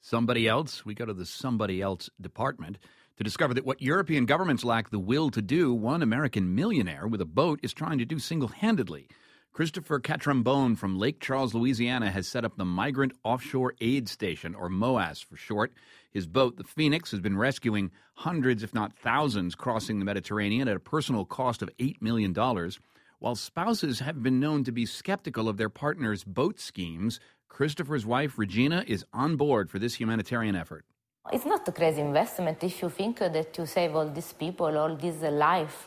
Somebody else? We go to the somebody else department to discover that what European governments lack the will to do, one American millionaire with a boat is trying to do single-handedly. Christopher Catrambone from Lake Charles, Louisiana, has set up the Migrant Offshore Aid Station, or MOAS for short. His boat, the Phoenix, has been rescuing hundreds, if not thousands, crossing the Mediterranean at a personal cost of $8 million. While spouses have been known to be skeptical of their partner's boat schemes, Christopher's wife, Regina, is on board for this humanitarian effort. It's not a crazy investment if you think that you save all these people, all this life.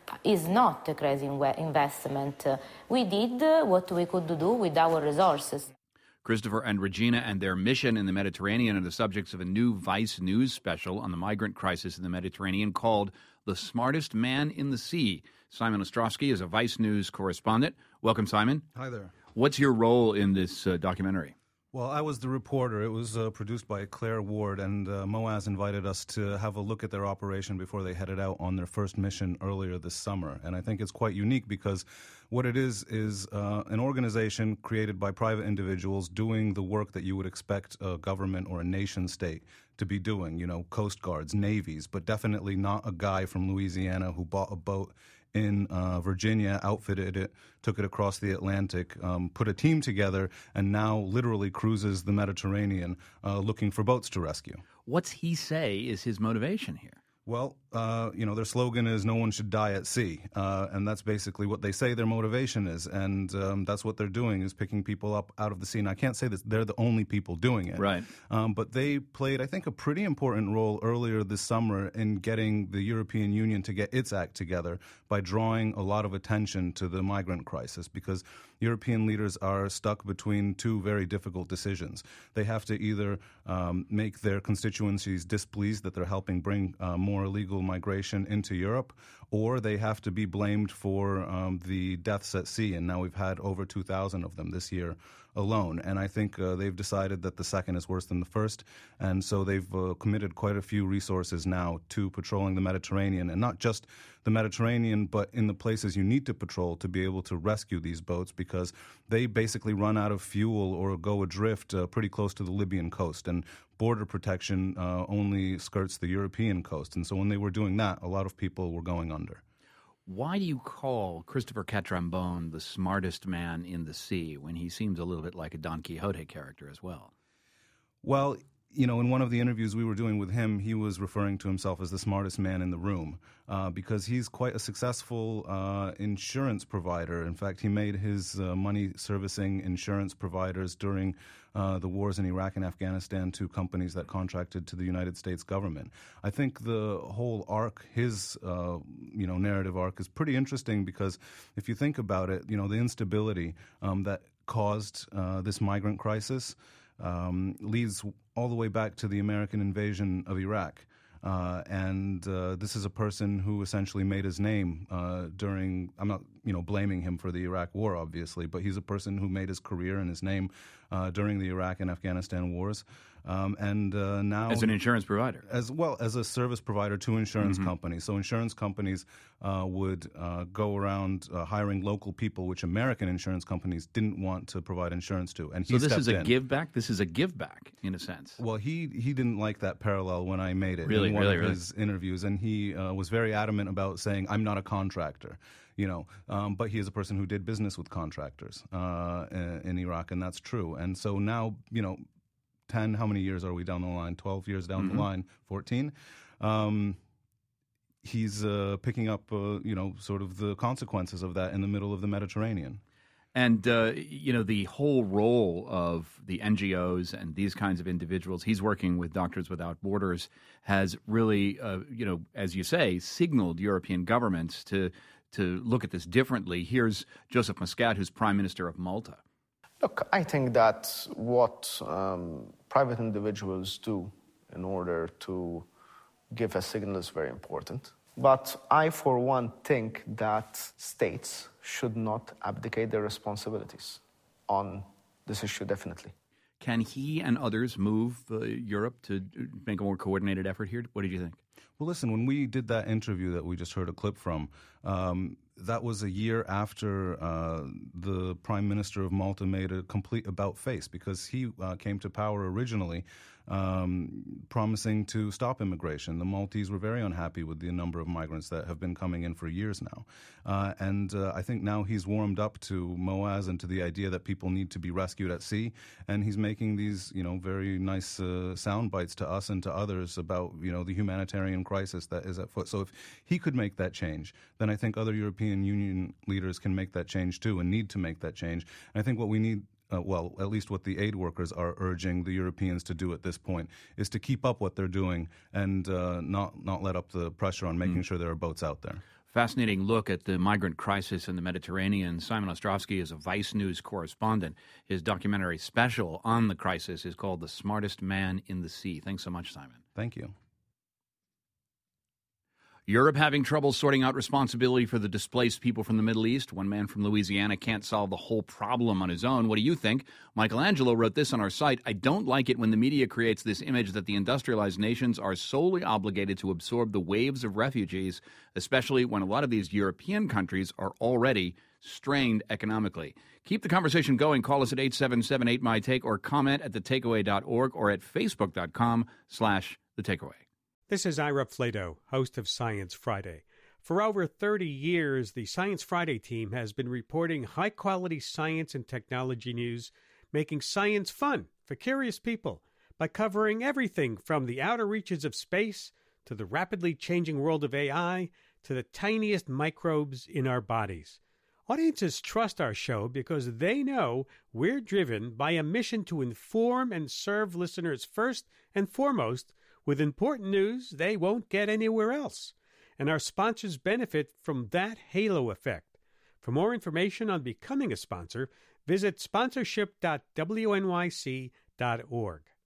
Is not a crazy investment. We did what we could do with our resources. Christopher and Regina and their mission in the Mediterranean are the subjects of a new Vice News special on the migrant crisis in the Mediterranean called The Smartest Man in the Sea. Simon Ostrowski is a Vice News correspondent. Welcome, Simon. Hi there. What's your role in this documentary? Well, I was the reporter. It was produced by Claire Ward, and MOAS invited us to have a look at their operation before they headed out on their first mission earlier this summer. And I think it's quite unique because what it is an organization created by private individuals doing the work that you would expect a government or a nation state to be doing, you know, coast guards, navies, but definitely not a guy from Louisiana who bought a boat in Virginia, outfitted it, took it across the Atlantic, put a team together, and now literally cruises the Mediterranean looking for boats to rescue. What's he say is his motivation here? Well, their slogan is "No one should die at sea," and that's basically what they say their motivation is, and that's what they're doing is picking people up out of the sea. And I can't say that they're the only people doing it, right? But they played, I think, a pretty important role earlier this summer in getting the European Union to get its act together by drawing a lot of attention to the migrant crisis, because European leaders are stuck between two very difficult decisions. They have to either make their constituencies displeased that they're helping bring more illegal migration into Europe, or they have to be blamed for the deaths at sea. And now we've had over 2,000 of them this year alone. And I think they've decided that the second is worse than the first. And so they've committed quite a few resources now to patrolling the Mediterranean, and not just the Mediterranean, but in the places you need to patrol to be able to rescue these boats, because they basically run out of fuel or go adrift pretty close to the Libyan coast. And border protection only skirts the European coast. And so when they were doing that, a lot of people were going under. Why do you call Christopher Catrambone the smartest man in the sea when he seems a little bit like a Don Quixote character as well? Well, you know, in one of the interviews we were doing with him, he was referring to himself as the smartest man in the room because he's quite a successful insurance provider. In fact, he made his money servicing insurance providers during the wars in Iraq and Afghanistan to companies that contracted to the United States government. I think the whole arc, his narrative arc, is pretty interesting because if you think about it, you know, the instability that caused this migrant crisis leads all the way back to the American invasion of Iraq. And this is a person who essentially made his name during, I'm not, blaming him for the Iraq war, obviously, but he's a person who made his career and his name during the Iraq and Afghanistan wars. And now, as an insurance provider, as well as a service provider to insurance companies. So insurance companies would go around hiring local people, which American insurance companies didn't want to provide insurance to. And so this is a give back. This is a give back in a sense. Well, he didn't like that parallel when I made it in one of his interviews, and he was very adamant about saying, "I'm not a contractor." But he is a person who did business with contractors in Iraq, and that's true. And so now, 10, how many years are we down the line? 12 years down the line, 14? He's picking up, sort of the consequences of that in the middle of the Mediterranean. And, the whole role of the NGOs and these kinds of individuals, he's working with Doctors Without Borders, has really, as you say, signaled European governments to look at this differently. Here's Joseph Muscat, who's Prime Minister of Malta. Look, I think that what private individuals do in order to give a signal is very important. But I, for one, think that states should not abdicate their responsibilities on this issue, definitely. Can he and others move Europe to make a more coordinated effort here? What did you think? Well, listen, when we did that interview that we just heard a clip from, that was a year after the Prime Minister of Malta made a complete about-face, because he came to power originally promising to stop immigration. The Maltese were very unhappy with the number of migrants that have been coming in for years now. And I think now he's warmed up to MOAS and to the idea that people need to be rescued at sea. And he's making these, very nice sound bites to us and to others about, the humanitarian crisis that is at foot. So if he could make that change, then I think other European Union leaders can make that change too and need to make that change. And I think what we need, at least what the aid workers are urging the Europeans to do at this point, is to keep up what they're doing and not let up the pressure on making sure there are boats out there. Fascinating look at the migrant crisis in the Mediterranean. Simon Ostrowski is a Vice News correspondent. His documentary special on the crisis is called The Smartest Man in the Sea. Thanks so much, Simon. Thank you. Europe having trouble sorting out responsibility for the displaced people from the Middle East. One man from Louisiana can't solve the whole problem on his own. What do you think? Michelangelo wrote this on our site. I don't like it when the media creates this image that the industrialized nations are solely obligated to absorb the waves of refugees, especially when a lot of these European countries are already strained economically. Keep the conversation going. Call us at 877-8MY-TAKE or comment at thetakeaway.org or at facebook.com/thetakeaway. This is Ira Flato, host of Science Friday. For over 30 years, the Science Friday team has been reporting high-quality science and technology news, making science fun for curious people by covering everything from the outer reaches of space to the rapidly changing world of AI to the tiniest microbes in our bodies. Audiences trust our show because they know we're driven by a mission to inform and serve listeners first and foremost with important news they won't get anywhere else. And our sponsors benefit from that halo effect. For more information on becoming a sponsor, visit sponsorship.wnyc.org.